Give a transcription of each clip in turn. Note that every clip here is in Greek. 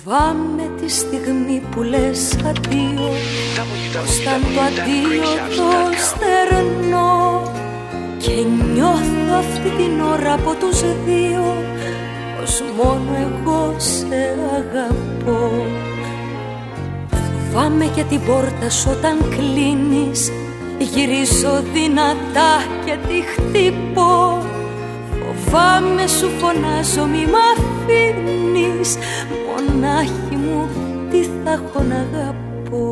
Φοβάμαι τη στιγμή που λες αντίο, πως ήταν το αντίο το στερνό, και νιώθω αυτή την ώρα από τους δύο πως μόνο εγώ σε αγαπώ. Φοβάμαι και την πόρτα σου όταν κλείνεις, γυρίζω δυνατά και τη χτυπώ. Φοβάμαι σου φωνάζω μη μ' αφήνεις, μονάχη μου τι θα έχω να αγαπώ.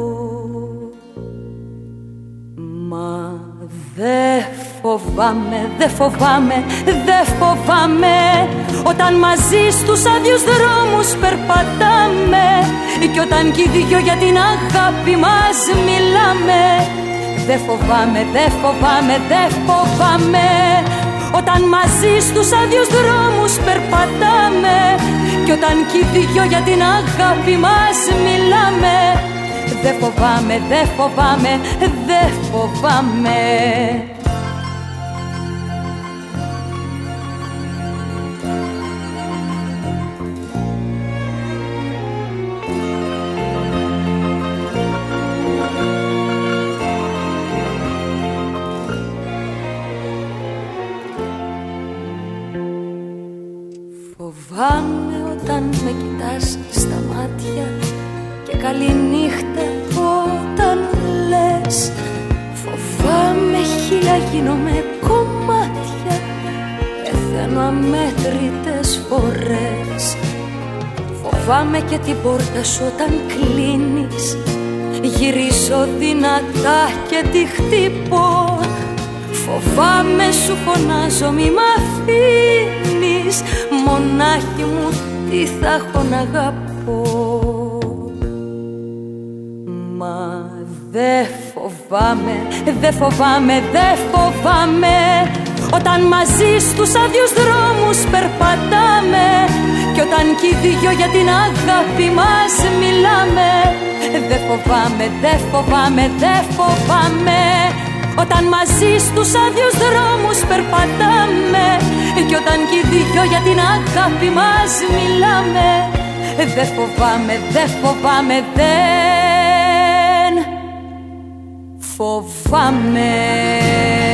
Μα δε φοβάμαι, δε φοβάμαι, δε φοβάμαι, όταν μαζί στους άδειους δρόμους περπατάμε, κι όταν κι οι δυο για την αγάπη μας μιλάμε. Δε φοβάμαι, δε φοβάμαι, δε φοβάμαι, όταν μαζί στους άδειους δρόμους περπατάμε, κι όταν κι οι δυο για την αγάπη μας μιλάμε. Δε φοβάμαι, δε φοβάμαι, δε φοβάμαι. Φοβάμαι όταν με κοιτάς στα μάτια και καληνύχτα όταν λες. Φοβάμαι χίλια γίνομαι κομμάτια, πεθαίνω αμέτρητες φορές. Φοβάμαι και την πόρτα σου όταν κλείνεις, γυρίζω δυνατά και τη χτυπώ. Φοβάμαι σου φωνάζω μη μ' αφήνεις, μονάχη μου τι θα έχω να αγαπώ. Μα δε φοβάμαι, δε φοβάμαι, δε φοβάμαι, όταν μαζί στους άδειους δρόμους περπατάμε, κι όταν κι οι δυο για την αγάπη μας μιλάμε. Δε φοβάμαι, δε φοβάμαι, δε φοβάμαι, όταν μαζί στους άδειους δρόμους περπατάμε, κι όταν κι οι δυο για την αγάπη μας μιλάμε. Δε φοβάμαι, δε φοβάμαι, δεν φοβάμαι.